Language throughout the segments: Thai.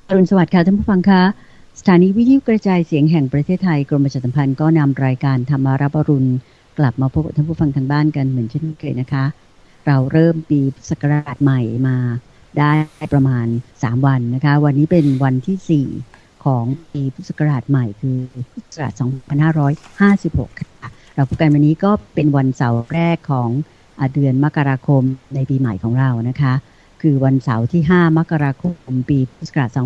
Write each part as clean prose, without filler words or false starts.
อรุณสวัสดิ์ค่ะท่านผู้ฟังคะสถานีวิทยุกระจายเสียงแห่งประเทศไทยกรมประชาสัมพันธ์ก็นำรายการธรรมารับอรุณกลับมาพบกับท่านผู้ฟังทางบ้านกันเหมือนเช่นเคยนะคะเราเริ่มปีศักราชใหม่มาได้ประมาณ3วันนะคะวันนี้เป็นวันที่4ของปีพุทธศักราชใหม่คือพุทธศักราช2556ค่ะเราพบกันวันนี้ก็เป็นวันเสาร์แรกของเดือนมกราคมในปีใหม่ของเรานะคะคือวันเสาร์ที่5มกราคมปีพุทธศักราช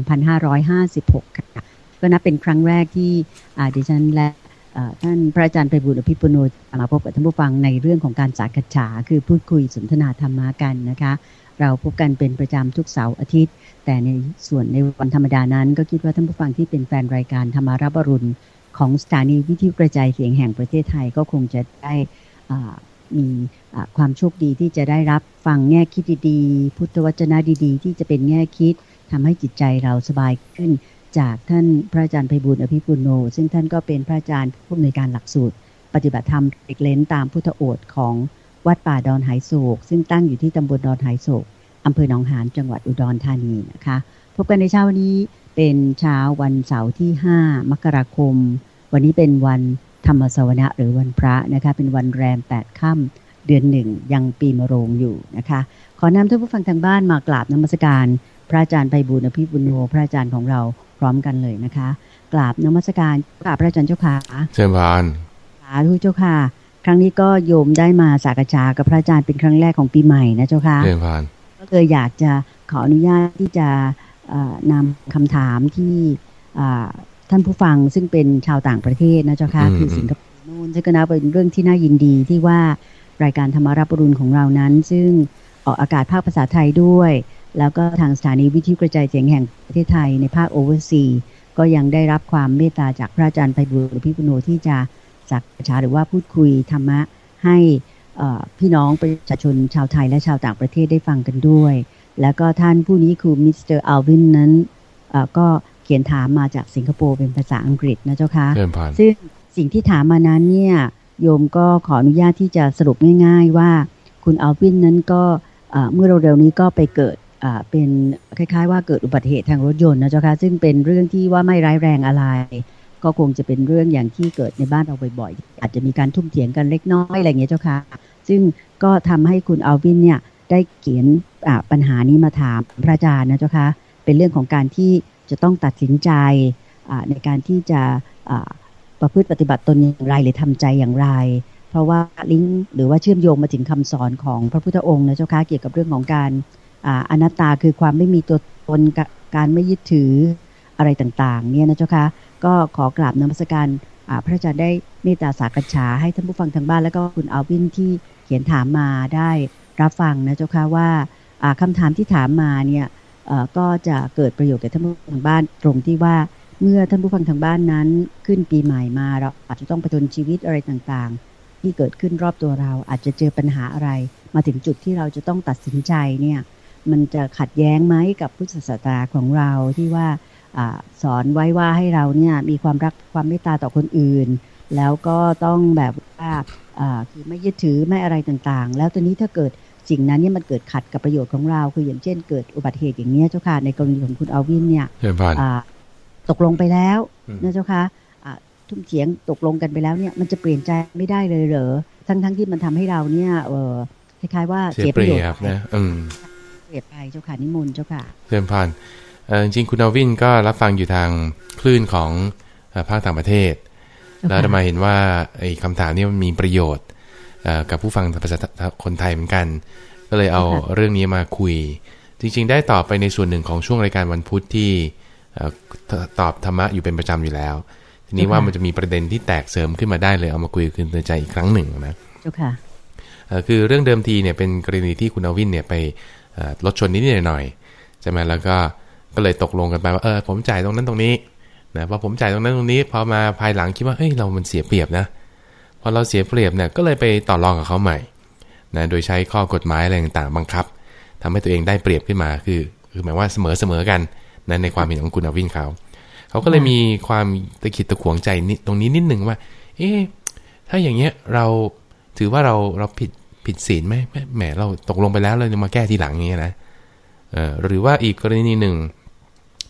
2556ค่ะก็นับเป็นครั้งแรกที่ดิฉันและท่านพระอาจารย์ไพบูลย์อภิปุโนมาพบกับท่านผู้ฟังในเรื่องของการสักษาคือพูดคุยสนทนาธรรมะกันนะคะเราพบกันเป็นประจำทุกเสาร์อาทิตย์แต่ในส่วนในวันธรรมดานั้นก็คิดว่าท่านผู้ฟังที่เป็นแฟนรายการธรรมารับอรุณของสถานีวิทยุกระจายเสียงแห่งประเทศไทยก็คงจะได้มีความโชคดีที่จะได้รับฟังแง่คิดดีๆพุทธวจนะดีๆที่จะเป็นแง่คิดทำให้จิตใจเราสบายขึ้นจากท่านพระอาจารย์ไพบูลย์อภิปุโนซึ่งท่านก็เป็นพระอาจารย์ผู้อำนวยการหลักสูตรปฏิบัติธรรมเด็กเล้นตามพุทธโอษฐ์ของวัดป่าดอนไหโศกซึ่งตั้งอยู่ที่ตำบลดอนไหโศกอำเภอหนองหานจังหวัดอุดรธานีนะคะพบกันในเช้าวันนี้เป็นเช้าวันเสาร์ที่5มกราคมวันนี้เป็นวันธรรมสวนะหรือวันพระนะคะเป็นวันแรม8ค่ำเดือน1ยังปีมะโรงอยู่นะคะขอนำท่านผู้ฟังทางบ้านมากราบนมัสการพระอาจารย์ไพบูลย์อภิปุโนพระอาจารย์ของเราพร้อมกันเลยนะคะกราบนมัสการกราบพระอาจารย์เจ้าค่ะเชิญพานสาธุเจ้าค่ะครั้งนี้ก็โยมได้มาสักษากับพระอาจารย์เป็นครั้งแรกของปีใหม่นะเจ้าค่ะเชิญพานก็เลยอยากจะขออนุญาตที่จะนำคำถามที่ท่านผู้ฟังซึ่งเป็นชาวต่างประเทศนะเจ้าค่ะคือสิงคโปร์นู่นซึ่งก็นับเป็นเรื่องที่น่ายินดีที่ว่ารายการธรรมารับอรุณของเรานั้นซึ่งออกอากาศภาคภาษาไทยด้วยแล้วก็ทางสถานีวิทยุกระจายเสียงแห่งประเทศไทยในภาคโอเวอร์ซีก็ยังได้รับความเมตตาจากพระอาจารย์ไพบูลย์อภิปุโนที่จะสักษาหรือว่าพูดคุยธรรมะให้พี่น้องประชาชนชาวไทยและชาวต่างประเทศได้ฟังกันด้วยแล้วก็ท่านผู้นี้คือมิสเตอร์อัลวินนั้นก็เขียนถามมาจากสิงคโปร์เป็นภาษาอังกฤษนะเจ้าค่ะซึ่งสิ่งที่ถามมานั้นเนี่ยโยมก็ขออนุญาตที่จะสรุปง่ายๆว่าคุณอัลวินนั้นก็เมื่อเร็วๆนี้ก็ไปเกิดเป็นคล้ายๆว่าเกิดอุบัติเหตุทางรถยนต์นะเจ้าค่ะซึ่งเป็นเรื่องที่ว่าไม่ร้ายแรงอะไรก็คงจะเป็นเรื่องอย่างที่เกิดในบ้านเราบ่อยๆอาจจะมีการทุ่มเถียงกันเล็กน้อยอะไรอย่างเงี้ยเจ้าค่ะซึ่งก็ทำให้คุณอัลวินเนี่ยได้เขียนปัญหานี้มาถามพระอาจารย์นะเจ้าค่ะเป็นเรื่องของการที่จะต้องตัดสินใจในการที่จะประพฤติปฏิบัติตนอย่างไรหรือทำใจอย่างไรเพราะว่าลิงก์หรือว่าเชื่อมโยงมาถึงคำสอนของพระพุทธองค์นะเจ้าค่ะเกี่ยวกับเรื่องของการอนัตตาคือความไม่มีตัวตนการไม่ยึดถืออะไรต่างๆเนี่ยนะเจ้าค่ะก็ขอกราบนมัสการพระอาจารย์ได้เมตตาสักษาให้ท่านผู้ฟังทางบ้านแล้วก็คุณอัลวินที่เขียนถามมาได้รับฟังนะเจ้าค่ะว่าคำถามที่ถามมาเนี่ยก็จะเกิดประโยชน์แก่ท่านผู้ฟังทางบ้านตรงที่ว่าเมื่อท่านผู้ฟังทางบ้านนั้นขึ้นปีใหม่มาเราอาจจะต้องผจญชีวิตอะไรต่างๆที่เกิดขึ้นรอบตัวเราอาจจะเจอปัญหาอะไรมาถึงจุดที่เราจะต้องตัดสินใจเนี่ยมันจะขัดแย้งไหมกับพุทธศาสนาของเราที่ว่าสอนไว้ว่าให้เราเนี่ยมีความรักความเมตตาต่อคนอื่นแล้วก็ต้องแบบว่าคือไม่ยึดถือไม่อะไรต่างๆแล้วตอนนี้ถ้าเกิดสิ่งนั้นเนี่ยมันเกิดขัดกับประโยชน์ของเราคืออย่างเช่นเกิดอุบัติเหตุอย่างนี้เจ้าค่ะในกรณีของคุณอัลวินเนี่ยตกลงไปแล้วนะเจ้าค่ะทุ่มเถียงตกลงกันไปแล้วเนี่ยมันจะเปลี่ยนใจไม่ได้เลยเหรอทั้งที่มันทำให้เราเนี่ยคล้ายๆว่าเสียประโยชน์นะเสียไปเจ้าค่ะนิมนต์เจ้าค่ะเริ่มผ่านจริงๆคุณอัลวินก็รับฟังอยู่ทางคลื่นของภาคต่างประเทศแล้วมาเห็นว่าไอ้คำถามนี้มันมีประโยชน์กับผู้ฟังภาษาคนไทยเหมือนกันก็เลยเอาเรื่องนี้มาคุยจริงๆได้ตอบไปในส่วนหนึ่งของช่วงรายการวันพุธที่ตอบธรรมะอยู่เป็นประจำอยู่แล้วทีนี้ว่ามันจะมีประเด็นที่แตกเสริมขึ้นมาได้เลยเอามาคุยคืนเตือนใจอีกครั้งหนึ่งนะคือเรื่องเดิมทีเนี่ยเป็นกรณีที่คุณอัลวินเนี่ยไปรถชนนิดหน่อยใช่ไหมแล้วก็เลยตกลงกันไปว่าผมจ่ายตรงนั้นตรงนี้นะพอผมจ่ายตรงนั้นตรงนี้พอมาภายหลังคิดว่าเฮ้ยเรามันเสียเปรียบนะพอเราเสียเปรียบเนี่ยก็เลยไปต่อรองกับเขาใหม่นะโดยใช้ข้อกฎหมายอะไรต่างๆบังคับทำให้ตัวเองได้เปรียบขึ้นมาคือหมายว่าเสมอกันนะในความเห็นของคุณอัลวินเขาก็เลยมีความตะขิดตะขวงใจตรงนี้นิดนึงว่าถ้าอย่างเงี้ยเราถือว่าเราผิดศีลไหมแหมเราตกลงไปแล้วเราจะมาแก้ทีหลังอย่างเงี้ยนะหรือว่าอีกกรณีหนึ่ง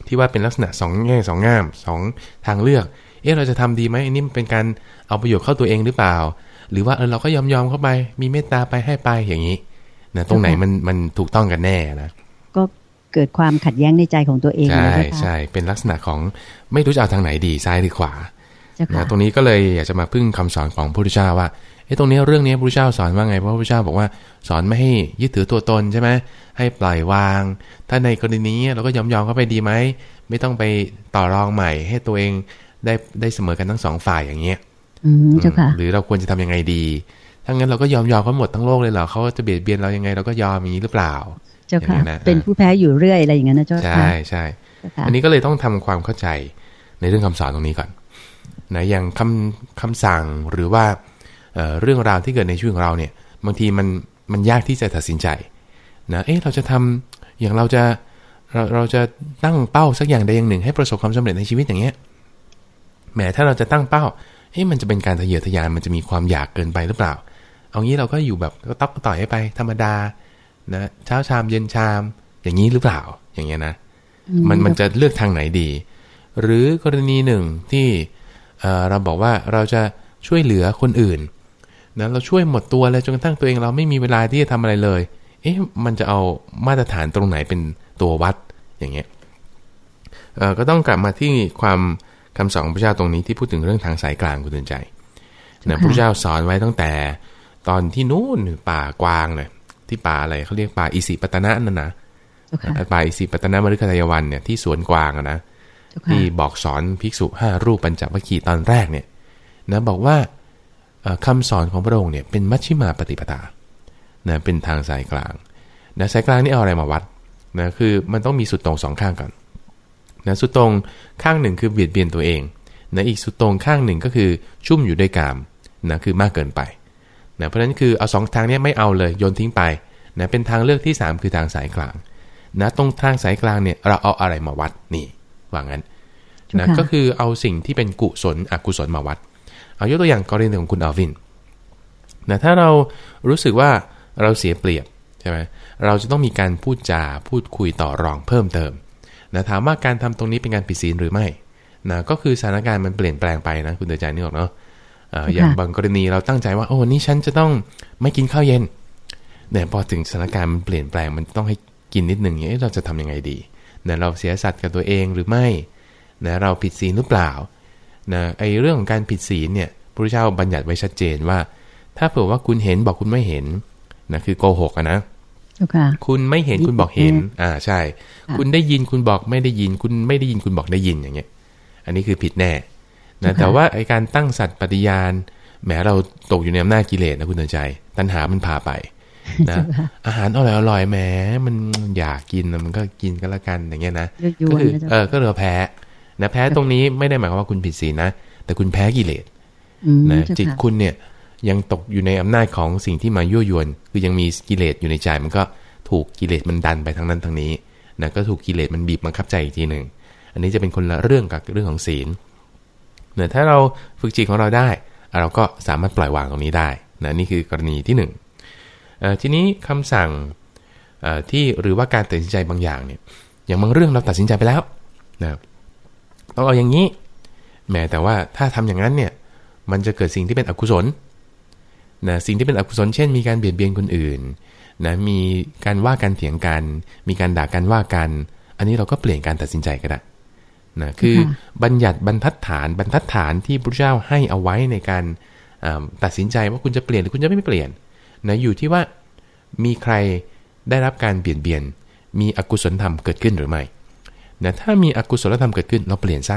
ที่ว่าเป็นลักษณะสองแง่สองง่ามสองทางเลือกเราจะทำดีไหมอันนี้มันเป็นการเอาประโยชน์เข้าตัวเองหรือเปล่าหรือว่าเราก็ยอมเข้าไปมีเมตตาไปให้ไปอย่างนี้นะตรงไหนมันถูกต้องกันแน่นะก็เกิดความขัดแย้งในใจของตัวเองใช่เป็นลักษณะของไม่รู้จะเอาทางไหนดีซ้ายหรือขวานะตรงนี้ก็เลยอยากจะมาพึ่งคำสอนของพระพุทธเจ้าว่าตรงนี้เรื่องนี้พระพุทธเจ้าสอนว่าไงเพราะพระพุทธเจ้าบอกว่าสอนไม่ให้ยึดถือตัวตนใช่ไหมให้ปล่อยวางถ้าในกรณีนี้เราก็ยอมเข้าไปดีไหมไม่ต้องไปต่อรองใหม่ให้ตัวเองได้เสมอกันทั้งสองฝ่ายอย่างเงี้ยหรือเราควรจะทำยังไงดีถ้างั้นเราก็ยอมเขาหมดทั้งโลกเลยเหรอเขาจะเบียดเบียนเรายังไงเราก็ยอมอย่างนี้หรือเปล่าเจ้าค่ะเป็นผู้แพ้อยู่เรื่อยอะไรอย่างเงี้ยนะเจ้าค่ะใช่อันนี้ก็เลยต้องทำความเข้าใจในเรื่องคำสอนตรงนี้ก่อนนะอย่างคำสั่งหรือว่าเรื่องราวที่เกิดในชีวิตของเราเนี่ยบางทีมันยากที่จะตัดสินใจนะเราจะทำอย่างเราจะตั้งเป้าสักอย่างใดอย่างหนึ่งให้ประสบความสำเร็จในชีวิตอย่างเงี้ยแหมถ้าเราจะตั้งเป้ามันจะเป็นการทะเยอทะยานมันจะมีความอยากเกินไปหรือเปล่าเอางี้เราก็อยู่แบบก็ต๊อกต่อยไปธรรมดานะเช้าชามเย็นชามอย่างนี้หรือเปล่าอย่างเงี้ยนะมันจะเลือกทางไหนดีหรือกรณีหนึ่งที่เราบอกว่าเราจะช่วยเหลือคนอื่นนะเราช่วยหมดตัวเลยจนกระทั่งตัวเองเราไม่มีเวลาที่จะทำอะไรเลยมันจะเอามาตรฐานตรงไหนเป็นตัววัดอย่างเงี้ยก็ต้องกลับมาที่ความคำสอนของพระเจ้าตรงนี้ที่พูดถึงเรื่องทางสายกลางคุณเตือนใจนะพระเจ้าสอนไว้ตั้งแต่ตอนที่นู้นป่ากวางเลยที่ป่าอะไรเขาเรียกป่าอิสิปตนะนั่นนะป่าอิสิปตนะมฤคทายวันเนี่ยที่สวนกวางนะที่บอกสอนภิกษุ5รูปปัญจวัคคีย์ตอนแรกเนี่ยนะบอกว่าคำสอนของพระองค์เนี่ยเป็นมัชฌิมาปฏิปทานะเป็นทางสายกลางนะสายกลางนี่เอาอะไรมาวัดนะคือมันต้องมีสุดตรงสองข้างก่อนนะสุดตรงข้างหนึ่งคือเบียดเบียนตัวเองนะอีกสุดตรงข้างหนึ่งก็คือชุ่มอยู่ด้วยกามนะคือมากเกินไปนะเพราะฉะนั้นคือเอาสองทางนี้ไม่เอาเลยโยนทิ้งไปนะเป็นทางเลือกที่3คือทางสายกลางนะตรงทางสายกลางเนี่ยเราเอาอะไรมาวัดนี่ว่างั้นนะก็คือเอาสิ่งที่เป็นกุศลอกุศลมาวัดเอายกตัวอย่างกรณีของคุณอัลวินนะถ้าเรารู้สึกว่าเราเสียเปรียบใช่ไหมเราจะต้องมีการพูดคุยต่อรองเพิ่มเติมนะถามว่าการทำตรงนี้เป็นการผิดศีลหรือไม่นะก็คือสถานการณ์มันเปลี่ยนแปลงไปนะคุณเตือนใจนึกออกเนาะอย่างบางกรณีเราตั้งใจว่าวันนี้ฉันจะต้องไม่กินข้าวเย็นเนี่ยพอถึงสถานการณ์มันเปลี่ยนแปลงมันต้องให้กินนิดหนึ่งเราจะทำยังไงดีนะเราเสียสัตย์กับตัวเองหรือไม่นะเราผิดศีลหรือเปล่านะไอเรื่องของการผิดศีลเนี่ยพระพุทธเจ้าบัญญัติไว้ชัดเจนว่าถ้าเผื่อว่าคุณเห็นบอกคุณไม่เห็นนะคือโกหกนะคุณไม่เห็นคุณบอกเห็นใช่คุณได้ยินคุณบอกไม่ได้ยินคุณไม่ได้ยินคุณบอกได้ยินอย่างเงี้ยอันนี้คือผิดแน่นะแต่ว่าไอการตั้งสัตย์ปฏิญาณแม้เราตกอยู่ในอำนาจกิเลสนะคุณเตือนใจตัณหามันพาไปนะอาหารอร่อยแหมมันอยากกินมันก็กินก็แล้วกันอย่างเงี้ยนะก็คือก็เราแพ้นะแพ้ตรงนี้ไม่ได้หมายความว่าคุณผิดศีลนะแต่คุณแพ้กิเลสนะจิตคุณเนี่ยยังตกอยู่ในอำนาจของสิ่งที่มายั่วยวนคือยังมีกิเลสอยู่ในใจมันก็ถูกกิเลสมันดันไปทางนั้นทางนี้นะก็ถูกกิเลสมันบีบบังคับใจอีกทีหนึ่งอันนี้จะเป็นคนละเรื่องกับเรื่องของศีลเนี่ยถ้าเราฝึกจิตของเราได้เราก็สามารถปล่อยวางตรงนี้ได้นะนี่คือกรณีที่1ทีนี้คำสั่งที่หรือว่าการตัดสินใจบางอย่างเนี่ยอย่างบางเรื่องเราตัดสินใจไปแล้วนะต้องเอาอย่างนี้แม้แต่ว่าถ้าทำอย่างนั้นเนี่ยมันจะเกิดสิ่งที่เป็นอกุศลนะสิ่งที่เป็นอกุศลเช่นมีการเบียดเบียนคนอื่นนะมีการว่ากันเถียงกันมีการด่ากันว่ากันอันนี้เราก็เปลี่ยนการตัดสินใจก็ได้นะคือบัญญัติบรรทัดฐานที่พระเจ้าให้เอาไว้ในการตัดสินใจว่าคุณจะเปลี่ยนหรือคุณจะไม่เปลี่ยนนะอยู่ที่ว่ามีใครได้รับการเบียดเบียนมีอกุศลธรรมเกิดขึ้นหรือไม่นะถ้ามีอกุศลธรรมเกิดขึ้นเราเปลี่ยนซะ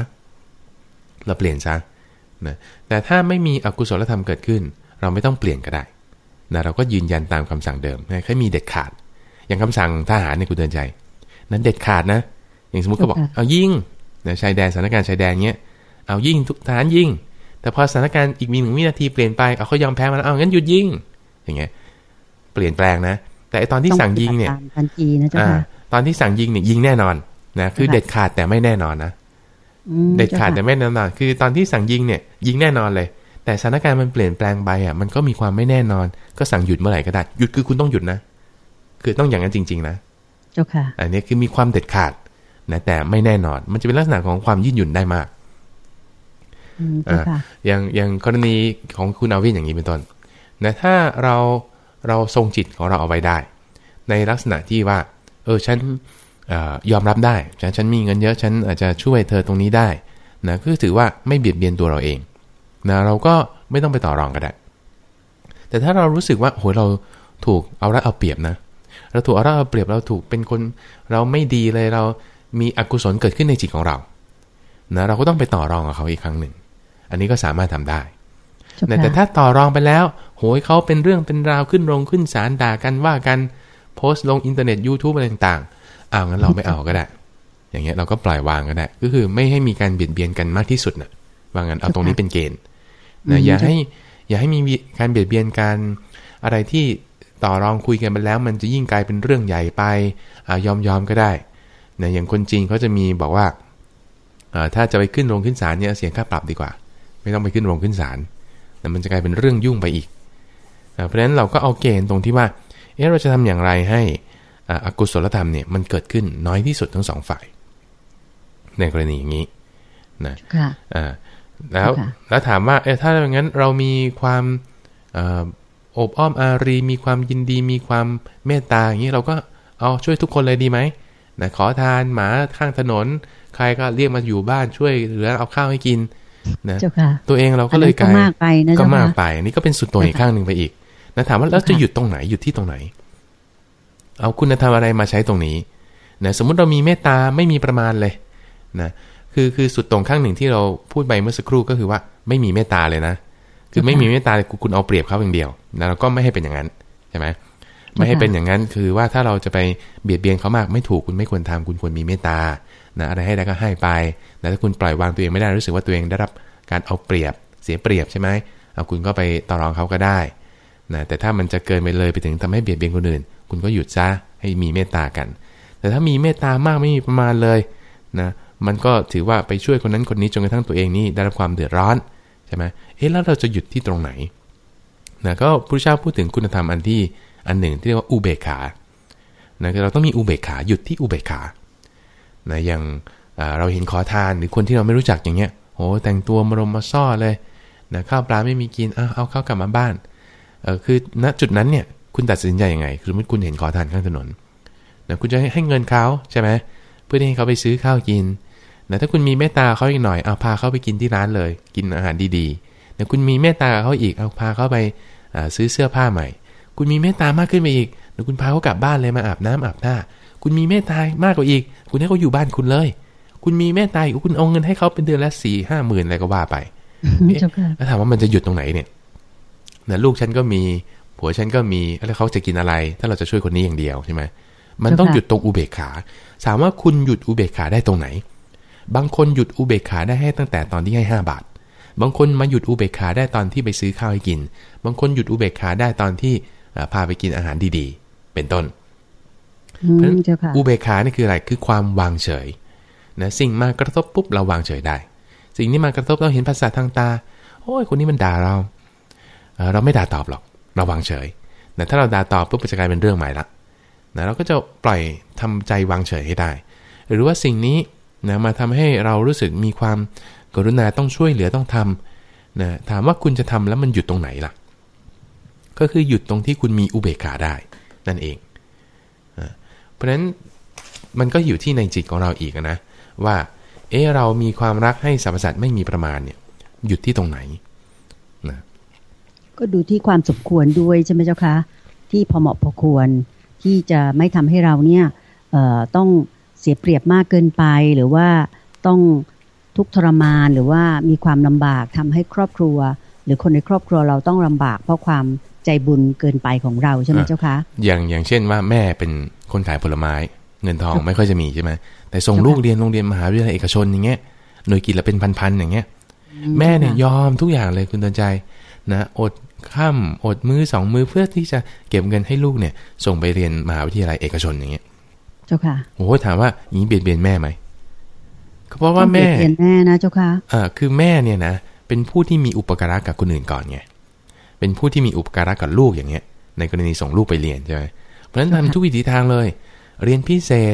นะแต่ถ้าไม่มีอกุศลธรรมเกิดขึ้นเราไม่ต้องเปลี่ยนก็ได้นะเราก็ยืนยันตามคำสั่งเดิมนะแค่มีเด็ดขาดอย่างคำสั่งทหารในคุณเตือนใจนั้นเด็ดขาดนะอย่างสมมติเขาบอกเอายิงนะชายแดนสถานการณ์ชายแดนเงี้ยเอายิงทุกทหารยิงแต่พอสถานการณ์อีกมี1 วินาทีเปลี่ยนไปเอาเขายอมแพ้มาแล้วเอางั้นหยุดยิงอย่างเงี้ยเปลี่ยนแปลงนะแต่ตอนที่สั่งยิงเนี่ยทันทีนะเจ้าค่ะตอนที่สั่งยิงเนี่ยยิงแน่นอนนะคือเด็ดขาดแต่ไม่แน่นอนนะเด็ดขาดแต่ไม่แน่นอนคือตอนที่สั่งยิงเนี่ยยิงแน่นอนเลยแต่สถานการณ์มันเปลี่ยนแปลงไปมันก็มีความไม่แน่นอนก็สั่งหยุดเมื่อไหร่ก็ได้หยุดคือคุณต้องหยุดนะคือต้องอย่างนั้นจริงๆนะเจ้าค่ะอันนี้คือมีความเด็ดขาดนะแต่ไม่แน่นอนมันจะเป็นลักษณะของความยืดหยุ่นได้มากอย่างกรณีของคุณอาวินอย่างนี้เป็นต้นนะถ้าเราทรงจิตของเราเอาไว้ได้ในลักษณะที่ว่าฉันยอมรับได้ฉันมีเงินเยอะฉันอาจจะช่วยเธอตรงนี้ได้นะก็ถือว่าไม่เบียดเบียนตัวเราเองนะเราก็ไม่ต้องไปต่อรองก็ได้แต่ถ้าเรารู้สึกว่าโหเราถูกเอารัดเอาเปรียบนะเราถูกเอารัดเอาเปรียบเราถูกเป็นคนเราไม่ดีเลยเรามีอกุศลเกิดขึ้นในจิตของเรานะเราก็ต้องไปต่อรองกับเขาอีกครั้งหนึ่งอันนี้ก็สามารถทำได้แต่ถ้าต่อรองไปแล้วโหยเขาเป็นเรื่องเป็นราวขึ้นศาลด่ากันว่ากันโพสต์ลงอินเทอร์เน็ต YouTube อะไรต่างๆงั้นเราไม่เอาก็ได้อย่างเงี้ยเราก็ปล่อยวางก็ได้ก็คือไม่ให้มีการเบียดเบียนกันมากที่สุดนะว่างั้นเอาตรงนี้เป็นเกณฑ์นะอย่าให้มีการเบียดเบียนกันอะไรที่ต่อรองคุยกันไปแล้วมันจะยิ่งกลายเป็นเรื่องใหญ่ไปยอมก็ได้นะอย่างคนจีนเขาจะมีบอกว่าถ้าจะไปขึ้นศาลเนี่ยเสียค่าปรับดีกว่าไม่ต้องไปขึ้นศาลแต่มันจะกลายเป็นเรื่องยุ่งไปอีกเพราะฉะนั้นเราก็เอาเกณฑ์ตรงที่ว่าเราจะทำอย่างไรให้อกุศลธรรมเนี่ยมันเกิดขึ้นน้อยที่สุดทั้งสองฝ่ายในกรณีอย่างนี้นะแล้วถามว่าถ้าอย่างนั้นเรามีความอบอ้อมอารีมีความยินดีมีความเมตตาอย่างนี้เราก็เอาช่วยทุกคนเลยดีไหมนะขอทานหมาข้างถนนใครก็เรียกมาอยู่บ้านช่วยเหลือเอาข้าวให้กินนะตัวเองเราก็เลยกลายก็มากไปอันนี้ก็เป็นสุดโต่งอีกข้างหนึ่งไปอีกนะถามว่าแล้วจะหยุดตรงไหนหยุดที่ตรงไหนเอาคุณธรรมอะไรมาใช้ตรงนี้นะสมมุติเรามีเมตตาไม่มีประมาณเลยนะคือสุดตรงข้างหนึ่งที่เราพูดไปเมื่อสักครู่ก็คือว่าไม่มีเมตตาเลยนะคือไม่มีเมตตาคุณเอาเปรียบเขาอย่างเดียวนะเราก็ไม่ให้เป็นอย่างนั้นใช่ไหมไม่ให้เป็นอย่างนั้นคือว่าถ้าเราจะไปเบียดเบียนเขามากไม่ถูกคุณไม่ควรทำคุณควรมีเมตตานะอะไรให้ได้ก็ให้ไปแต่ถ้าคุณปล่อยวางตัวเองไม่ได้รู้สึกว่าตัวเองได้รับการเอาเปรียบเสียเปรียบใช่ไหมเอาคุณก็ไปต่อรองเขาก็ได้นะแต่ถ้ามันจะเกินไปเลยไปถึงทำให้เบียดเบียนคนอื่นคุณก็หยุดซะให้มีเมตตากันแต่ถ้ามีเมตตามากไม่มีประมาณเลยนะมันก็ถือว่าไปช่วยคนนั้นคนนี้จนกระทั่งตัวเองนี่ได้รับความเดือดร้อนใช่ไหมแล้วเราจะหยุดที่ตรงไหนนะก็พระพุทธเจ้าพูดถึงคุณธรรมอันหนึ่งที่เรียกว่าอุเบกขานะคือเราต้องมีอุเบกขาหยุดที่อุเบกขานะอย่างเราเห็นขอทานหรือคนที่เราไม่รู้จักอย่างเงี้ยโหแต่งตัวมารมมาซ่อเลยนะข้าวปลาไม่มีกินเอาข้าวกลับมาบ้านคือณจุดนั้นเนี่ยคุณตัดสินใจยังไงคือเมื่อคุณเห็นขอทานข้างถนนนะคุณจะให้เงินเขาใช่ไหมเพื่อให้เขาไปซื้อข้าวกินนะถ้าคุณมีเมตตาเขาอีกหน่อยพาเขาไปกินที่ร้านเลยกินอาหารดีๆนะคุณมีเมตตาเขาอีกพาเขาไปซื้อเสื้อผ้าใหม่คุณมีเมตตามากขึ้นไปอีกนะคุณพาเขากลับบ้านเลยมาอาบน้ำอาบท่าคุณมีเมตตามากกว่าอีกคุณให้เขาอยู่บ้านคุณเลยคุณมีเมตตาอีกคุณเอาเงินให้เขาเป็นเดือนละ 4-5 หมื่นอะไรก็ว่าไปแล้วถามว่ามันจะหยุดตรงไหนเนี่ยนะลูกฉันก็มีผัวฉันก็มีแล้วเขาจะกินอะไรถ้าเราจะช่วยคนนี้อย่างเดียวใช่ไหมมันต้องหยุดตรงอุเบกขาถามว่าคุณหยุดอุเบกขาได้ตรงไหนบางคนหยุดอุเบกขาได้ให้ตั้งแต่ตอนที่ให้5 บาทบางคนมาหยุดอุเบกขาได้ตอนที่ไปซื้อข้าวให้กินบางคนหยุดอุเบกขาได้ตอนที่พาไปกินอาหารดีๆเป็นต้นเพราะฉะนั้นอุเบกขานี่คืออะไรคือความวางเฉยนะสิ่งมากระทบปุ๊บเราวางเฉยได้สิ่งนี้มากระทบเราเห็นภาษาทางตาโอ้ยคนนี้มันด่าเราไม่ด่าตอบหรอกเราวางเฉยแต่ถ้าเราด่าตอบปุ๊บจะกลายเป็นเรื่องใหม่ละนะเราก็จะปล่อยทำใจวางเฉยให้ได้หรือว่าสิ่งนี้นะมาทำให้เรารู้สึกมีความกรุณาต้องช่วยเหลือต้องทำนะถามว่าคุณจะทำแล้วมันหยุดตรงไหนล่ะก็คือหยุดตรงที่คุณมีอุเบกขาได้นั่นเองเพราะฉะนั้นมันก็อยู่ที่ในจิตของเราอีกนะว่าเรามีความรักให้สรรพสัตว์ไม่มีประมาณเนี่ยหยุดที่ตรงไหนนะก็ดูที่ความสมควรด้วยใช่ไหมเจ้าคะที่พอเหมาะพอควรที่จะไม่ทำให้เราเนี่ยต้องเสียเปรียบมากเกินไปหรือว่าต้องทุกข์ทรมานหรือว่ามีความลำบากทำให้ครอบครัวหรือคนในครอบครัวเราต้องลำบากเพราะความใจบุญเกินไปของเราใช่ไหมเจ้าคะอย่างเช่นว่าแม่เป็นคนขายผลไม้เงินทองไม่ค่อยจะมีใช่ไหมแต่ส่งลูกเรียนโรงเรียนมหาวิทยาลัยเอกชนอย่างเงี้ยหน่วยกินละเป็นพันๆอย่างเงี้ยแม่เนี่ยยอมทุกอย่างเลยคุณเตือนใจนะอดค่ำอดมื้อ2 มื้อเพื่อที่จะเก็บเงินให้ลูกเนี่ยส่งไปเรียนมหาวิทยาลัยเอกชนอย่างเงี้ยเจ้าค่ะโอ้โหถามว่าอย่างนี้เบียดเบียนแม่ไหมเพราะว่าแม่เบียดเบียนแม่นะเจ้าค่ะคือแม่เนี่ยนะเป็นผู้ที่มีอุปการะกับคนอื่นก่อนไงเป็นผู้ที่มีอุปการะกับลูกอย่างเงี้ยในกรณีส่งลูกไปเรียนใช่ไหมเพราะฉะนั้นทำทุกวิถีทางเลยเรียนพิเศษ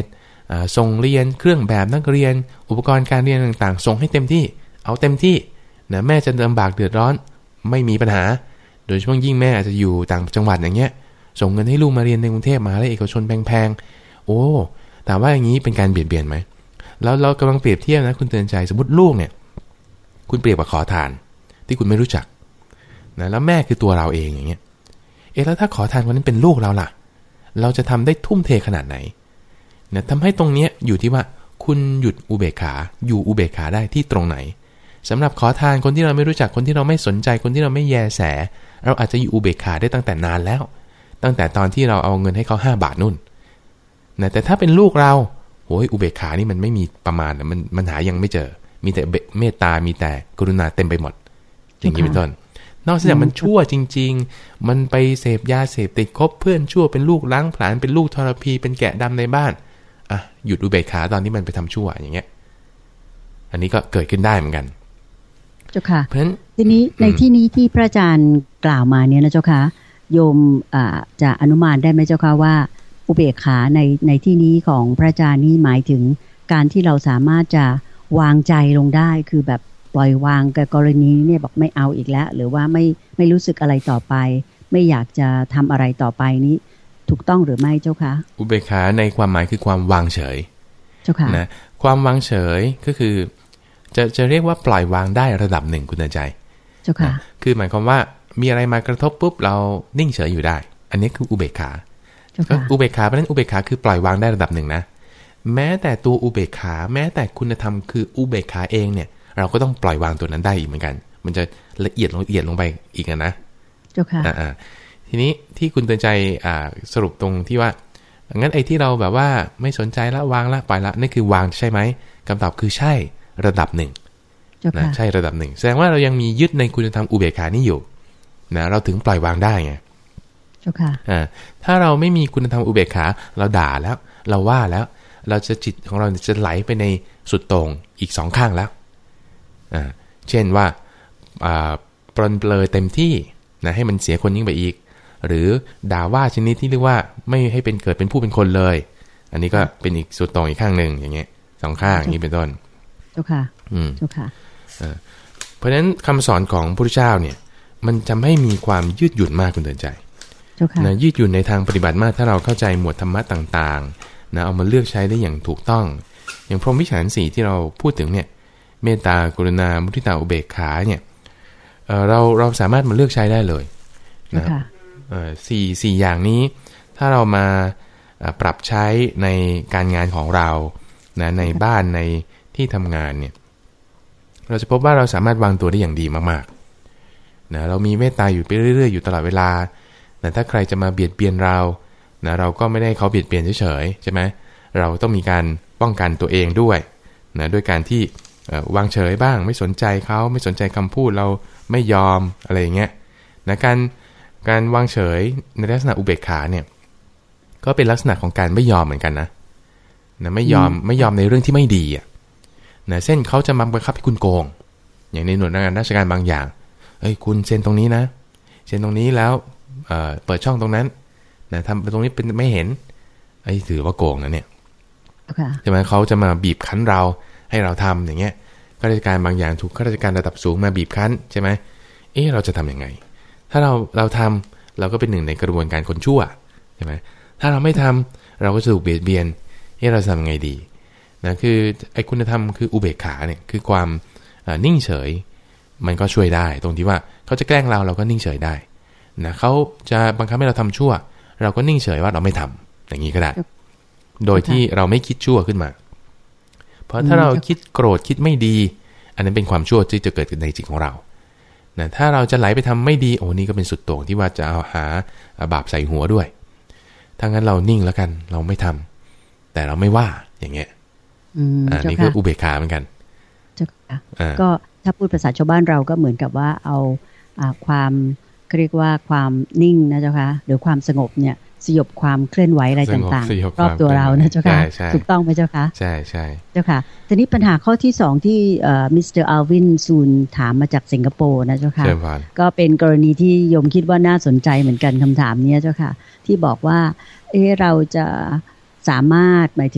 ส่งเรียนเครื่องแบบนักเรียนอุปกรณ์การเรียนต่างๆส่งให้เต็มที่เอาเต็มที่นะแม่จะลำบากเดือดร้อนไม่มีปัญหาโดยเฉพาะยิ่งแม่อาจจะอยู่ต่างจังหวัดอย่างเงี้ยส่งเงินให้ลูกมาเรียนในกรุงเทพมหาวิทยาลัยเอกชนแพงๆโอ้แต่ว่าอย่างนี้เป็นการเบียดเบียนไหมแล้วเรากำลังเปรียบเทียบนะคุณเตือนใจสมมติลูกเนี่ยคุณเปรียบกับขอทานที่คุณไม่รู้จักนะแล้วแม่คือตัวเราเองอย่างเงี้ยแล้วถ้าขอทานคนนั้นเป็นลูกเราล่ะเราจะทำได้ทุ่มเทขนาดไหนนะทำให้ตรงเนี้ยอยู่ที่ว่าคุณหยุดอุเบกขาอยู่อุเบกขาได้ที่ตรงไหนสำหรับขอทานคนที่เราไม่รู้จักคนที่เราไม่สนใจคนที่เราไม่แยแสเราอาจจะอยู่อุเบกขาได้ตั้งแต่นานแล้วตั้งแต่ตอนที่เราเอาเงินให้เขา5 บาทนู่นนะแต่ถ้าเป็นลูกเราโอ้ยอุเบกขานี่มันไม่มีประมาณมันหายังไม่เจอมีแต่เมตตามีแต่กรุณาเต็มไปหมดอย่างนี้เป็นต้นนอกจากมันชั่วจริงๆมันไปเสพยาเสพติดคบเพื่อนชั่วเป็นลูกล้างผลาญเป็นลูกทรพีเป็นแกะดำในบ้านหยุดอุเบกขาตอนที่มันไปทำชั่วอย่างเงี้ยอันนี้ก็เกิดขึ้นได้เหมือนกันเจ้าค่ะเพราะฉะนั้นทีนี้ในที่นี้ที่พระอาจารย์กล่าวมาเนี่ยนะเจ้าค่ะโยมจะอนุมานได้ไหมเจ้าค่ะว่าอุเบกขาในที่นี้ของพระอาจารย์นี่หมายถึงการที่เราสามารถจะวางใจลงได้คือแบบปล่อยวางกับกรณีเนี่ยบอกไม่เอาอีกแล้วหรือว่าไม่รู้สึกอะไรต่อไปไม่อยากจะทำอะไรต่อไปนี้ถูกต้องหรือไม่เจ้าคะอุเบกขาในความหมายคือความวางเฉยเจ้าค่ะนะความวางเฉยก็คือจะเรียกว่าปล่อยวางได้ระดับหนึ่งคุณเตือนใจเจ้าค่ะคือหมายความว่ามีอะไรมากระทบปุ๊บเรานิ่งเฉยอยู่ได้อันนี้คืออุเบกขาอุเบกขาเพราะฉะนั้นอุเบกขาคือปล่อยวางได้ระดับหนึ่งนะแม้แต่ตัวอุเบกขาแม้แต่คุณธรรมคืออุเบกขาเองเนี่ยเราก็ต้องปล่อยวางตัวนั้นได้อีกเหมือนกันมันจะละเอียดลงไปอีกนะเจ้าค่ะทีนี้ที่คุณเตือนใจสรุปตรงที่ว่างั้นไอ้ที่เราแบบว่าไม่สนใจละวางละปล่อยละนี่คือวางใช่ไหมคำตอบคือใช่ระดับหนึ่งนะใช่ระดับหนึ่งแสดงว่าเรายังมียึดในคุณธรรมอุเบกขานี่อยู่นะเราถึงปล่อยวางได้ไงเจ้าค่ะถ้าเราไม่มีคุณธรรมอุเบกขาเราด่าแล้วเราว่าแล้วเราจะจิตของเราจะไหลไปในสุดโต่งอีก2 ข้างแล้วเช่นว่าปรนเปรยเต็มที่นะให้มันเสียคนยิ่งไปอีกหรือด่าว่าชนิดที่เรียกว่าไม่ให้เป็นเกิดเป็นผู้เป็นคนเลยอันนี้ก็เป็นอีกสุดโต่งอีกข้างหนึ่งอย่างเงี้ย2 ข้างอย่างนี้เป็นต้นเจ้าค่ะเจ้าค่ะเพราะฉะนั้นคำสอนของพระพุทธเจ้าเนี่ยมันจะไม่มีความยืดหยุ่นมากคุณเตือนใจนะยืดหยุ่นในทางปฏิบัติมากถ้าเราเข้าใจหมวดธรรมะต่างๆนะเอามาเลือกใช้ได้อย่างถูกต้องอย่างพรหมวิหาร 4ที่เราพูดถึงเนี่ยเมตตากรุณามุทิตาอุเบกขาเนี่ยเราสามารถมาเลือกใช้ได้เลยนะสี่อย่างนี้ถ้าเรามาปรับใช้ในการงานของเรานะในบ้านในที่ทำงานเนี่ยเราจะพบว่าเราสามารถวางตัวได้อย่างดีมากๆนะเรามีเมตตาอยู่ไปเรื่อยๆอยู่ตลอดเวลาแต่ถ้าใครจะมาเบียดเบียนเรานะเราก็ไม่ได้เขาเบียดเบียนเฉยๆใช่ไหมเราต้องมีการป้องกันตัวเองด้วยนะด้วยการที่วางเฉยบ้างไม่สนใจเขาไม่สนใจคำพูดเราไม่ยอมอะไรอย่างเงี้ยนะการวางเฉยในลักษณะอุเบกขาเนี่ยก็เป็นลักษณะของการไม่ยอมเหมือนกันนะไม่ยอมในเรื่องที่ไม่ดีนะเช่นเขาจะมาบังคับให้คุณโกงอย่างในหน่วยงานราชการบางอย่างคุณเซ็นตรงนี้นะเซ็นตรงนี้แล้วเปิดช่องตรงนั้นนะทำตรงนี้เป็นไม่เห็นถือว่าโกงนะเนี่ยใช่ไหมเขาจะมาบีบคั้นเราให้เราทำอย่างเงี้ยข้าราชการบางอย่างถูกข้าราชการระดับสูงมาบีบคั้นใช่ไหมเราจะทำยังไงถ้าเราทำเราก็เป็นหนึ่งในกระบวนการคนชั่วใช่ไหมถ้าเราไม่ทำเราก็จะถูกเบียดเบียนเราจะทำยังไงดีนะคือไอ้คุณธรรมคืออุเบกขาเนี่ยคือความนิ่งเฉยมันก็ช่วยได้ตรงที่ว่าเขาจะแกล้งเราก็นิ่งเฉยได้นะเขาจะบังคับให้เราทำชั่วเราก็นิ่งเฉยว่าเราไม่ทำอย่างนี้ก็ได้โดยที่เราไม่คิดชั่วขึ้นมาเพราะถ้าเราคิดโกรธคิดไม่ดีอันนั้นเป็นความชั่วที่จะเกิดขึ้นในจิตของเรานะถ้าเราจะไหลไปทำไม่ดีนี่ก็เป็นสุดโต่งที่ว่าจะเอาหาบาปใส่หัวด้วยถ้างั้นเรานิ่งแล้วกันเราไม่ทำแต่เราไม่ว่าอย่างเงี้ยนี่ก็อุเบกขาเหมือนกันก็ถ้าพูดภาษาชาวบ้านเราก็เหมือนกับว่าเอาความเรียกว่าความนิ่งนะเจ้าค่ะหรือความสงบเนี่ยสยบความเคลื่อนไหวอะไรต่างๆรอบตัวเรานะเจ้าค่ะถูกต้องไหมเจ้าค่ะใช่ใช่เจ้าค่ะทีนี้ปัญหาข้อที่2ที่มิสเตอร์อัลวินซูนถามมาจากสิงคโปร์นะเจ้าค่ะก็เป็นกรณีที่โยมคิดว่าน่าสนใจเหมือนกันคำถามนี้เจ้าค่ะที่บอกว่าเราจะสามารถหมายถึงว่า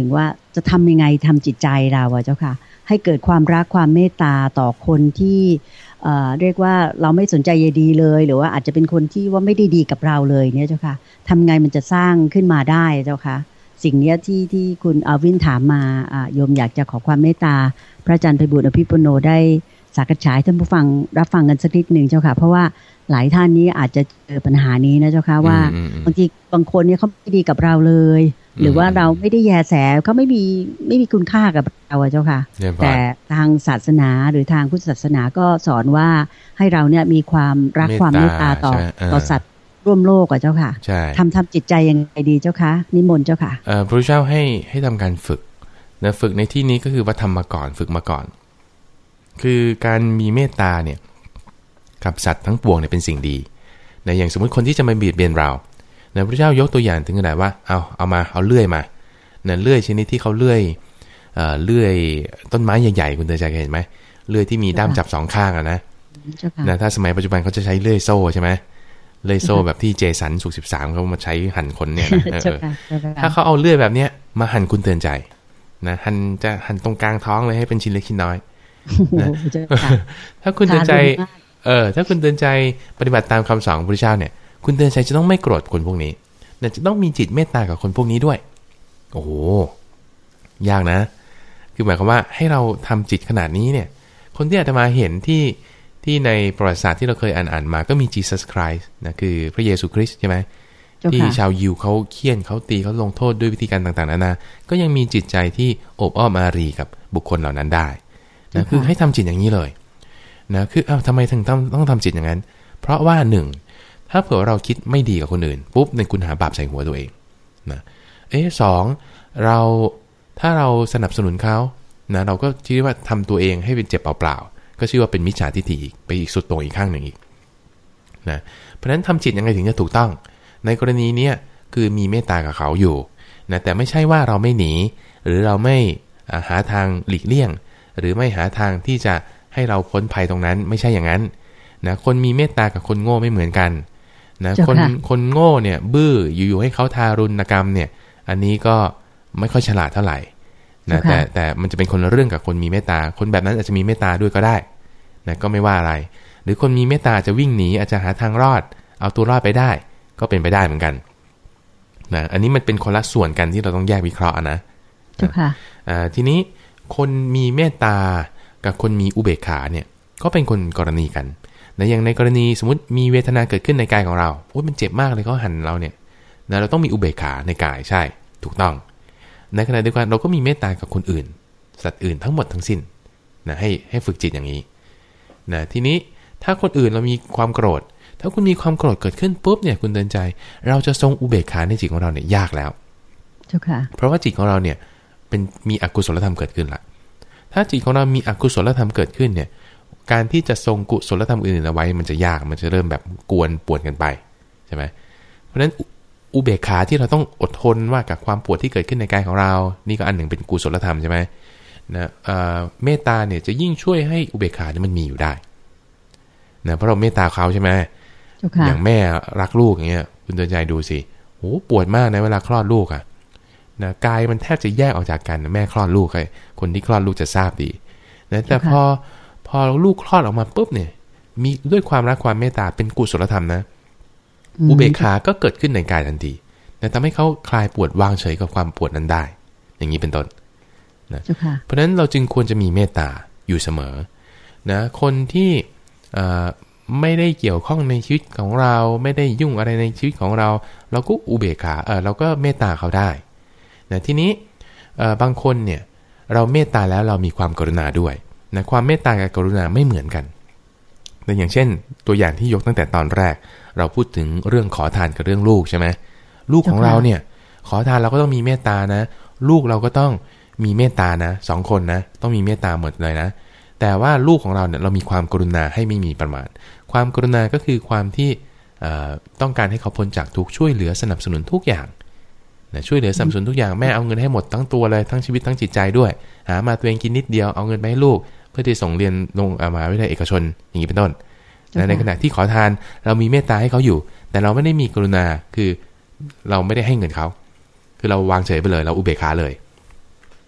จะทำยังไงทำจิตใจเราเจ้าค่ะให้เกิดความรักความเมตตาต่อคนที่เรียกว่าเราไม่สนใจใยดีเลยหรือว่าอาจจะเป็นคนที่ว่าไม่ได้ดีกับเราเลยเนี่ยเจ้าค่ะทำไงมันจะสร้างขึ้นมาได้เจ้าค่ะสิ่งนี้ที่คุณอาวินถามมาโยมอยากจะขอความเมตตาพระอาจารย์ไพบูลย์อภิปุโนได้สักษาให้ท่านผู้ฟังรับฟังกันสักนิดหนึ่งเจ้าค่ะเพราะว่าหลายท่านนี้อาจจะเจอปัญหานี้นะเจ้าค่ะว่าบางทีบางคนเนี่ยเขาไม่ดีกับเราเลยหรือว่าเราไม่ได้แยแสเขาไม่มีคุณค่ากับเราเจ้าค่ะแต่ทางศาสนาหรือทางพุทธศาสนาก็สอนว่าให้เราเนี่ยมีความรักความเมตตาต่อสัตว์ร่วมโลกเจ้าค่ะทำจิตใจยังไงดีเจ้าค่ะนิมนต์เจ้าค่ะพระพุทธเจ้าให้ทำการฝึกนะฝึกในที่นี้ก็คือว่าทำมาก่อนฝึกมาก่อนคือการมีเมตตาเนี่ยกับสัตว์ทั้งปวงเนี่ยเป็นสิ่งดีนะอย่างสมมติคนที่จะมาเบียดเบียนเรานะพระเจ้ายกตัวอย่างถึงขนาดว่าเอาเลื่อยมานะเลื่อยชนิดที่เขาเลื่อยต้นไม้ใหญ่ๆคุณเตยใจเห็นไหมเลื่อยที่มีด้ามจับสองข้างนะถ้าสมัยปัจจุบันเขาจะใช้เลื่อยโซ่ใช่ไหมเลื่อยโซ่แบบที่เจสันสุข13เขามาใช้หั่นคนเนี่ยนะถ้าเขาเอาเลื่อยแบบเนี้ยมาหั่นคุณเตือนใจนะหั่นตรงกลางท้องเลยให้เป็นชิ้นเล็กชิ้นน้อยนะถ้าคุณเตือนใจถ้าคุณเตือนใจปฏิบัติตามคำสอนของพระพุทธเจ้าเนี่ยคุณเตือนใจจะต้องไม่โกรธคนพวกนี้แต่จะต้องมีจิตเมตตากับคนพวกนี้ด้วยโอ้โหยากนะคือหมายความว่าให้เราทำจิตขนาดนี้เนี่ยคนที่อาจจะมาเห็นที่ในประวัติศาสตร์ที่เราเคยอ่านมาก็มี Jesus Christ นะคือพระเยซูคริสต์ใช่ไหมที่ชาวยิวเขาเฆี่ยนเขาตีเขาลงโทษด้วยวิธีการต่างๆนานาก็ยังมีจิตใจที่อบอ้อมอารีกับบุคคลเหล่านั้นได้นะคือให้ทำจิตอย่างนี้เลยนะคือทำไมถึงต้องทำจิตอย่างนั้นเพราะว่าหนึ่งถ้าเผื่อเราคิดไม่ดีกับคนอื่นปุ๊บในคุณหาบาปใส่หัวตัวเองนะสองถ้าเราสนับสนุนเขานะเราก็คิดว่าทำตัวเองให้เป็นเจ็บเปล่าๆก็ชื่อว่าเป็นมิจฉาทิฏฐิอีกไปอีกสุดตรงอีกข้างหนึ่งอีกนะเพราะฉะนั้นทำจิตยังไงถึงจะถูกต้องในกรณีนี้คือมีเมตตากับเขาอยู่นะแต่ไม่ใช่ว่าเราไม่หนีหรือเราไม่หาทางหลีกเลี่ยงหรือไม่หาทางที่จะให้เราพ้นภัยตรงนั้นไม่ใช่อย่างนั้นนะคนมีเมตตากับคนโง่ไม่เหมือนกันนะคนโง่เนี่ยบื้ออยู่ๆให้เขาทารุณกรรมเนี่ยอันนี้ก็ไม่ค่อยฉลาดเท่าไหร่นะแต่มันจะเป็นคนละเรื่องกับคนมีเมตตาคนแบบนั้นอาจจะมีเมตตาด้วยก็ได้นะก็ไม่ว่าอะไรหรือคนมีเมตตาจะวิ่งหนีอาจจะหาทางรอดเอาตัวรอดไปได้ก็เป็นไปได้เหมือนกันนะอันนี้มันเป็นคนละส่วนกันที่เราต้องแยกวิเคราะห์นะทีนี้คนมีเมตตากับคนมีอุเบกขาเนี่ยก็เป็นคนกรณีกันนะอย่างในกรณีสมมติมีเวทนาเกิดขึ้นในกายของเราโอ้ยมันเจ็บมากเลยเขาหั่นเราเนี่ยนะเราต้องมีอุเบกขาในกายใช่ถูกต้องในขณะเดียวกันเราก็มีเมตตากับคนอื่นสัตว์อื่นทั้งหมดทั้งสิ้นนะให้ฝึกจิตอย่างนี้นะทีนี้ถ้าคนอื่นเรามีความโกรธถ้าคุณมีความโกรธเกิดขึ้นปุ๊บเนี่ยคุณเตือนใจเราจะทรงอุเบกขาในจิตของเราเนี่ยยากแล้วเพราะว่าจิตของเราเนี่ยมีอกุศลธรรมเกิดขึ้นละถ้าจิตของเรามีอกุศลธรรมเกิดขึ้นเนี่ยการที่จะทรงกุศลธรรมอื่นเอาไว้มันจะยากมันจะเริ่มแบบกวนปวดกันไปใช่ไหมเพราะฉะนั้นอุเบกขาที่เราต้องอดทนว่ากับความปวดที่เกิดขึ้นในกายของเรานี่ก็อันหนึ่งเป็นกุศลธรรมใช่ไหมนะเมตตาเนี่ยจะยิ่งช่วยให้อุเบกขานี่มันมีอยู่ได้นะเพราะเราเมตตาเขาใช่ไหมอย่างแม่รักลูกอย่างเงี้ยคุณเตือนใจดูสิโหปวดมากนะเวลาคลอดลูกนะกายมันแทบจะแยกออกจากกันแม่คลอดลูกใครคนที่คลอดลูกจะทราบดีนะแต่พอลูกคลอดออกมาปุ๊บเนี่ยมีด้วยความรักความเมตตาเป็นกุศลธรรมนะอุเบกขาก็เกิดขึ้นในกายทันทีแต่ทำให้เขาคลายปวดวางเฉยกับความปวดนั้นได้อย่างนี้เป็นต้นนะเพราะฉะนั้นเราจึงควรจะมีเมตตาอยู่เสมอนะคนที่ไม่ได้เกี่ยวข้องในชีวิตของเราไม่ได้ยุ่งอะไรในชีวิตของเราเราก็อุเบกขาเราก็เมตตาเขาได้นะทีนี้บางคนเนี่ยเราเมตตาแล้วเรามีความกรุณาด้วยนะความเมตตากับกรุณาไม่เหมือนกันแต่อย่างเช่นตัวอย่างที่ยกตั้งแต่ตอนแรกเราพูดถึงเรื่องขอทานกับเรื่องลูกใช่ไหมลูกของเราเนี่ยขอทานเราก็ต้องมีเมตตานะลูกเราก็ต้องมีเมตตานะสองคนนะต้องมีเมตตาหมดเลยนะแต่ว่าลูกของเราเนี่ยเรามีความกรุณาให้ไม่มีประมาณความกรุณาก็คือความที่ต้องการให้เขาพ้นจากทุกข์ช่วยเหลือสนับสนุนทุกอย่างนะช่วยเหลือสนับสนุนทุกอย่างแม่เอาเงินให้หมดทั้งตัวเลยทั้งชีวิตทั้งจิตใจด้วยหามาตัวเองกินนิดเดียวเอาเงินไปให้ลูกเพื่อที่ส่งเรียนลงมหาวิทยาลัยเอกชนอย่างนี้เป็นต้นในขณะที่ขอทานเรามีเมตตาให้เขาอยู่แต่เราไม่ได้มีกรุณาคือเราไม่ได้ให้เงินเขาคือเราวางเฉยไปเลยเราอุเบกขาเลย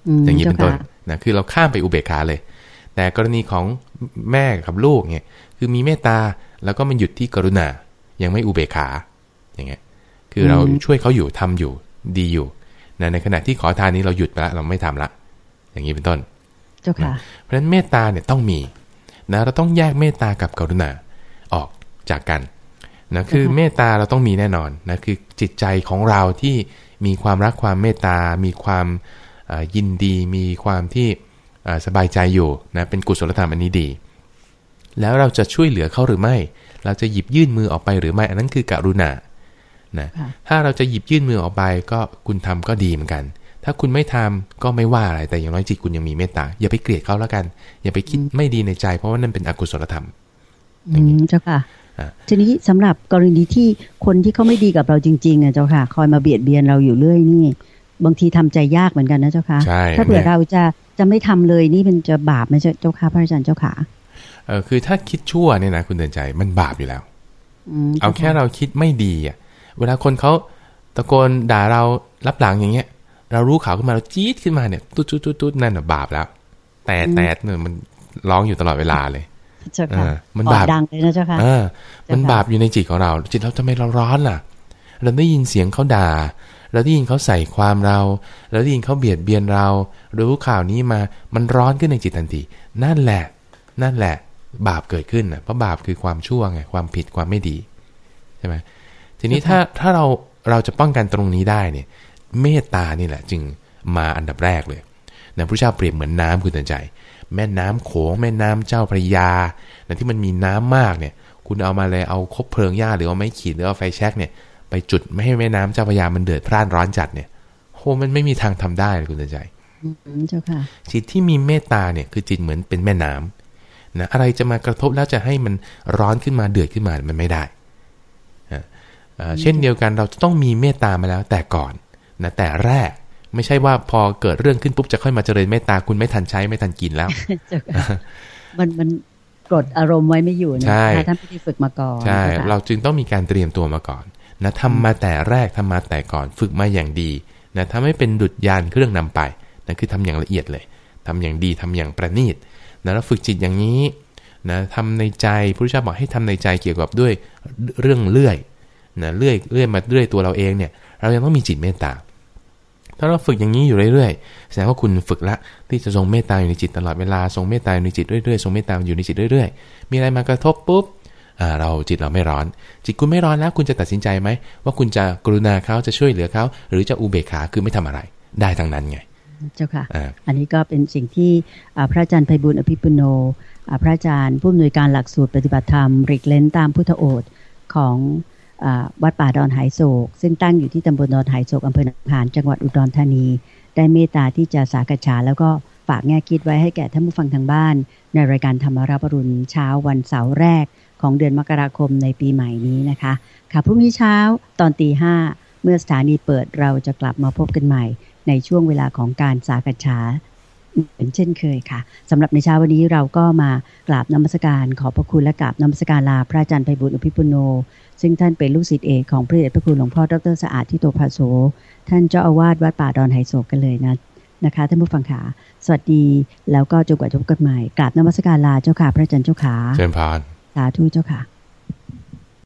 อย่างนี้เป็นต้นนะคือเราข้ามไปอุเบกขาเลยแต่กรณีของแม่กับลูกเนี่ยคือมีเมตตาแล้วก็มันหยุดที่กรุณายังไม่อุเบกขาอย่างเงี้ยคือเราช่วยเขาอยู่ทำอยู่ดีอยู่นะในขณะที่ขอทานนี้เราหยุดไปละเราไม่ทำละอย่างนี้เป็นต้นเจ้าค่ะเพราะฉะนั้นเมตตาเนี่ยต้องมีนะเราต้องแยกเมตตากับกรุณาออกจากกันนะคือเมตตาเราต้องมีแน่นอนนะคือจิตใจของเราที่มีความรักความเมตตามีความยินดีมีความที่สบายใจอยู่นะเป็นกุศลธรรมอันนี้ดีแล้วเราจะช่วยเหลือเขาหรือไม่เราจะหยิบยื่นมือออกไปหรือไม่อันนั้นคือกรุณานะถ้าเราจะหยิบยื่นมือออกไปก็คุณทำก็ดีเหมือนกันถ้าคุณไม่ทำก็ไม่ว่าอะไรแต่อย่างน้อยจิตคุณยังมีเมตตาอย่าไปเกลียดเขาแล้วกันอย่าไปคิดไม่ดีในใจเพราะว่านั่นเป็นอกุศลธรรมเจ้าค่ะทีนี้สำหรับกรณีที่คนที่เขาไม่ดีกับเราจริงๆเจ้าค่ะคอยมาเบียดเบียนเราอยู่เรื่อยนี่บางทีทำใจยากเหมือนกันนะเจ้าค่ะถ้าเผื่อเราจะไม่ทำเลยนี่มันจะบาปไหมเจ้าค่ะพระอาจารย์เจ้าค่ะคือถ้าคิดชั่วเนี่ยนะคุณเตือนใจมันบาปอยู่แล้วเอาแค่เราคิดไม่ดีอ่ะเวลาคนเขาตะโกนด่าเรารับหลังอย่างเงี้ยเรารู้ข่าวขึ้นมาเราจี๊ดขึ้นมาเนี่ยตุ๊ดนั่นน่ะบาปแล้วแต่เนี่ยมันร้องอยู่ตลอดเวลาเลยมันบาปดังเลยนะเจ้าค่ะมันบาปอยู่ในจิตของเราจิตเราทำไมเราร้อนล่ะเราได้ยินเสียงเขาด่าเราได้ยินเขาใส่ความเราได้ยินเขาเบียดเบียนเรารู้ข่าวนี้มามันร้อนขึ้นในจิตทันทีนั่นแหละบาปเกิดขึ้นนะเพราะบาปคือความชั่วไงความผิดความไม่ดีใช่ไหมทีนี้ถ้าเราจะป้องกันตรงนี้ได้เนี่ยเมตตานี่แหละจึงมาอันดับแรกเลยนะพระเจ้าเปรียบเหมือนน้ำคุณเตือนใจแม่น้ำโขงแม่น้ำเจ้าพระยาที่มันมีน้ำมากเนี่ยคุณเอามาเลยเอาคบเพลิงหญ้าหรือเอาไม้ขีดหรือเอาไฟแช็กเนี่ยไปจุดไม่ให้แม่น้ำเจ้าพระยามันเดือดพร่านร้อนจัดเนี่ยโหมันไม่มีทางทำได้เลยคุณเตือนใจเจ้าค่ะจิตที่มีเมตตาเนี่ยคือจิตเหมือนเป็นแม่น้ำนะอะไรจะมากระทบแล้วจะให้มันร้อนขึ้นมาเดือดขึ้นมามันไม่ได้เช่นเดียวกันเราจะต้องมีเมตตามาแล้วแต่ก่อนนะแต่แรกไม่ใช่ว่าพอเกิดเรื่องขึ้นปุ๊บจะค่อยมาเจริญเมตตาคุณไม่ทันใช้ไม่ทันกินแล้วมันกดอารมณ์ไว้ไม่อยู่นะถ้าไม่ได้ฝึกมาก่อนใช่เราจึงต้องมีการเตรียมตัวมาก่อนนะทำมาแต่แรกทำมาแต่ก่อนฝึกมาอย่างดีนะทำให้เป็นดุจยานเครื่องนำไปนะคือทำอย่างละเอียดเลยทำอย่างดีทำอย่างประณีตนะแล้วฝึกจิตอย่างนี้นะทำในใจพระพุทธเจ้าบอกให้ทำในใจเกี่ยวกับด้วยเรื่องเลื่อยนะเลื่อยมาเรื่อยตัวเราเองเนี่ยเรายังต้องมีจิตเมตตาถ้าเราฝึกอย่างนี้อยู่เรื่อยๆแสดงว่าคุณฝึกละที่จะทรงเมตตาอยู่ในจิตตลอดเวลาทรงเมตตาอยู่ในจิตเรื่อยๆทรงเมตตาอยู่ในจิตเรื่อยๆมีอะไรมากระทบปุ๊บจิตเราไม่ร้อนจิตคุณไม่ร้อนแล้วคุณจะตัดสินใจไหมว่าคุณจะกรุณาเขาจะช่วยเหลือเขาหรือจะอุเบกขาคือไม่ทำอะไรได้ทั้งนั้นไงเจ้าค่ะอันนี้ก็เป็นสิ่งที่พระอาจารย์ไพบูลย์อภิปุโนพระอาจารย์ผู้อำนวยการหลักสูตรปฏิบัติธรรมริกเลนตามพุทธโอษฐ์ของวัดป่าดอนไหโศกซึ่งตั้งอยู่ที่ตำบลดอนไหโศกอำเภอหนองหานจังหวัดอุดรธานีได้เมตตาที่จะสากัจฉาแล้วก็ฝากแง่คิดไว้ให้แก่ท่านผู้ฟังทางบ้านในรายการธรรมรับอรุณเช้าวันเสาร์แรกของเดือนมกราคมในปีใหม่นี้นะคะค่ะพรุ่งนี้เช้าตอน 5:00 เมื่อสถานีเปิดเราจะกลับมาพบกันใหม่ในช่วงเวลาของการสากัจฉาเหมือนเช่นเคยค่ะสำหรับในเช้าวันนี้เราก็มากราบนมัสการขอบพระคุณและกราบนมัสการลาพระอาจารย์ไพบูลย์อภิปุโนซึ่งท่านเป็นลูกศิษย์เอกของพระเดชพระคุณหลวงพ่อดร.สะอาดทิโตภาโสท่านเจ้าอาวาสวัดป่าดอนไหโศกกันเลยนะคะท่านผู้ฟังค่ะสวัสดีแล้วก็จนกว่าจะพบกันใหม่กราบนมัสการลาเจ้าค่ะพระอาจารย์เจ้าค่ะเชิญพานสาธุเจ้าค่ะ